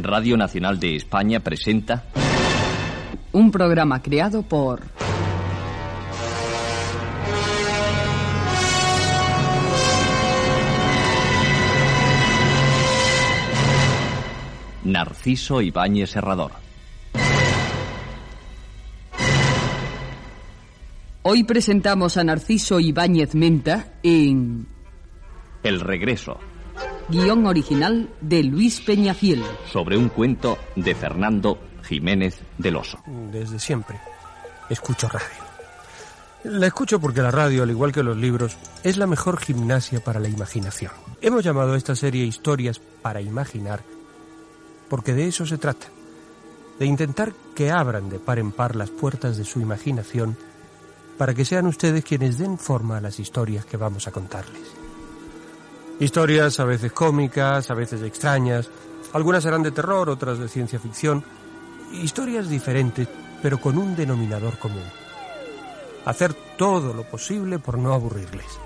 Radio Nacional de España presenta... Un programa creado por... Narciso Ibáñez Serrador. Hoy presentamos a Narciso Ibáñez Menta en... El regreso. Guión original de Luis Peñafiel. Sobre un cuento de Fernando Jiménez del Oso. Desde siempre escucho radio. La escucho porque la radio, al igual que los libros, es la mejor gimnasia para la imaginación. Hemos llamado a esta serie Historias para Imaginar porque de eso se trata. De intentar que abran de par en par las puertas de su imaginación para que sean ustedes quienes den forma a las historias que vamos a contarles. Historias a veces cómicas, a veces extrañas, algunas serán de terror, otras de ciencia ficción. Historias diferentes, pero con un denominador común. Hacer todo lo posible por no aburrirles.